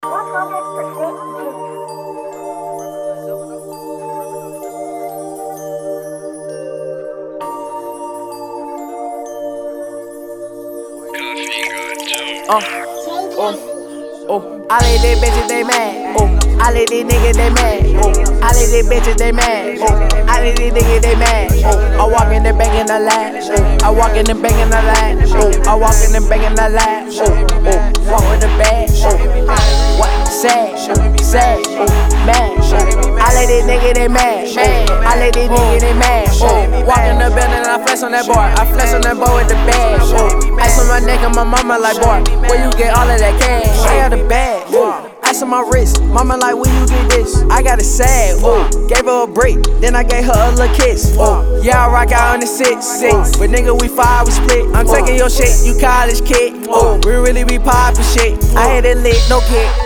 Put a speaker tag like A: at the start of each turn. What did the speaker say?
A: All of these bitches, they mad. All of these niggas, they mad. All of these bitches, they mad. All of these niggas, they mad. I walk in the bank in the lag. I walk in the bank in the lag. I walk in the bank in the lag. Walk with the bag. What? Sad, mad. All of these niggas, they mad. All of these niggas, they mad. Walk in the building and I flex on that boy. I flex on that boy with the bag. Ice on my neck and my mama like, boy, where you get all of that cash? I got a bag. Ice on my wrist, mama like, where you get this? I got it sad, gave her a break, then I gave her a little kiss. Yeah, I rock out on the 6-6, but nigga, we 5, we split. I'm taking your shit, you college kid. We really be poppin' shit. I had it lit, no kick.